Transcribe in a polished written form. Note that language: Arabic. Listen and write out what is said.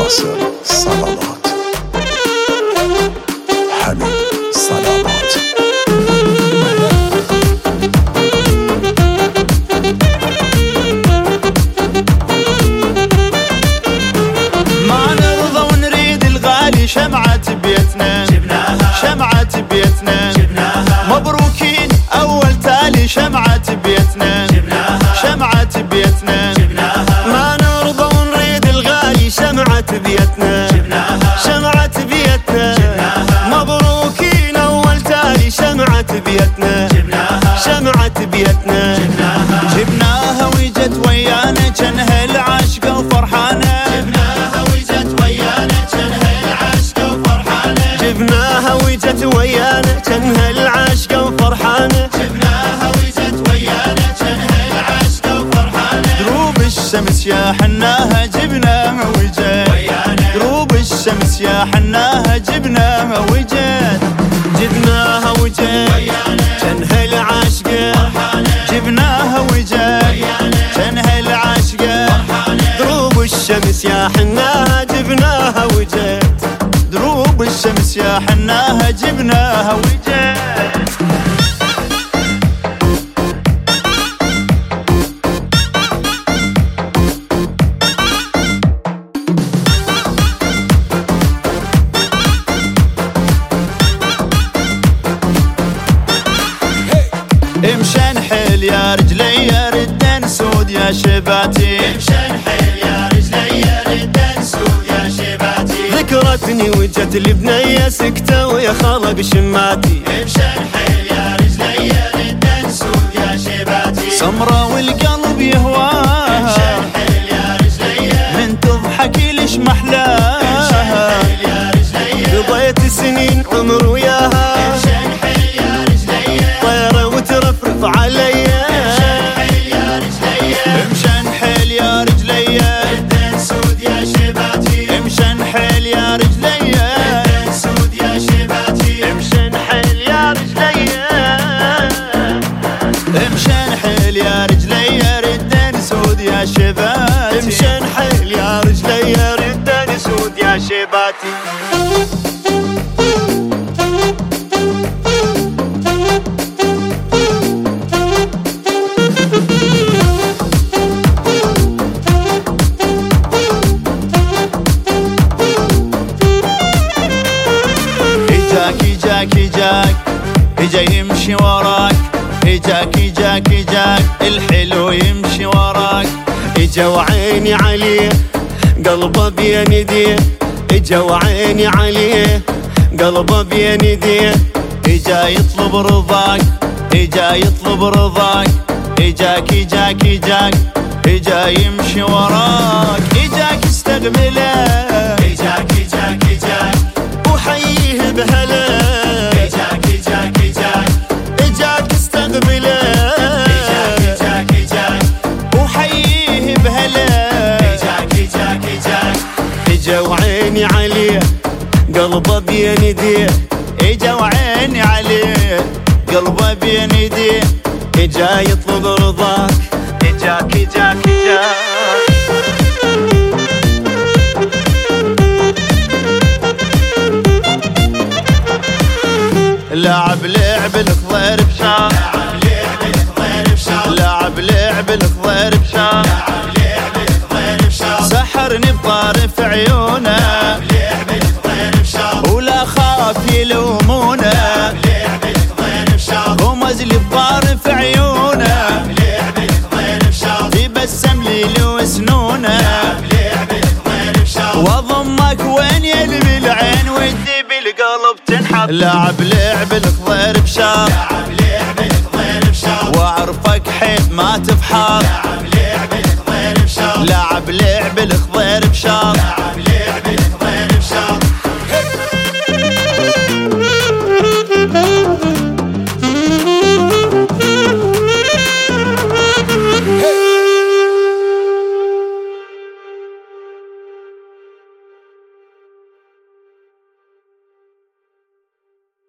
ناصر صلوات، حميد صلوات. ما نرضى ونريد الغالي شمعة بيتنا جبناها، شمعة بيتنا جبناها. مبروكين أول تالي شمعة بيتنا جبناها، شمعة بيتنا جبناها. ما نرضى ونريد الغالي شمعة بيتنا جبناها، شمعة بيتنا جبناها. مبروكين أول تالي شمعة بيتنا جبناها، شمعة بيتنا جبناها. جبناها وجت ويانا جنها العاشقة وفرحانة، جبناها وجت ويانا جنها العاشقة وفرحانة، جبناها وجت ويانا جنها العاشقة وفرحانة، جبناها وجت ويانا جنها العاشقة وفرحانة. دروب الشمس يا حناها جبناها وجت ويانا، دروب الشمس يا حناها جبناها وجت، جبناها وجت ويانا جنها العاشقة فرحانة، جبناها وجت ويانا جنها العاشقة فرحانة. دروب الشمس يا حناها جبناها وجت، دروب الشمس يا حناها جبناها وجت. امشي نحيل يا رجلي يا ردان سود يا شباتي، امشي نحيل يا رجلي يا ردان سود يا شباتي. ذكرتني وجت البنية سكتة ويا خلق شماتي، امشي نحيل يا رجلي يا ردان سود يا شباتي. سمرة والقلب يهواها، امشي نحيل يا رجلي من تضحكي ليش محلاها، امشي نحيل يا رجلي قضيت سنين عمر وياها، امشي نحيل يا رجلي طيرة وترفرف عليا، امشي نحيل يا رجلي ردان سود يا شباتي، امشي نحيل يا رجلي ردان سود يا شباتي. امشي نحيل يا رجلي، امشي نحيل يا رجلي ردان سود يا شباتي، امشي نحيل يا رجلي ردان سود يا شباتي. جاك اجا يمشي وراك، جاك الحلو يمشي وراك. اجا وعيني عليه قلبه بين يديه، اجا وعيني عليه قلبه بين يديه. اجا يطلب رضاك، اجا يطلب رضاك. اجاك اجا يمشي وراك، اجاك استقبله، اجاك وحييه بهلا، اجاك اجاك استقبله، اجاك وحييه بهلا. اجاك اجا وعيني عليه قلبه بين يديه، اجا وعيني عليه قلبه بين يديه. اجا يطلب رضاك، اجاك لعب الخضير بشار، لعب الخضير بشار، سحرني بطارف عيونه، ولا خاف يلومونه، ومزلي بطارف عيونه، يبسم لي لو سنونه، واضمك وين يلبي العين ودي بالقلب تنحط. لعب الخضير بشار، واعرفك حيث ما تفحر، لعب الخضير بشار،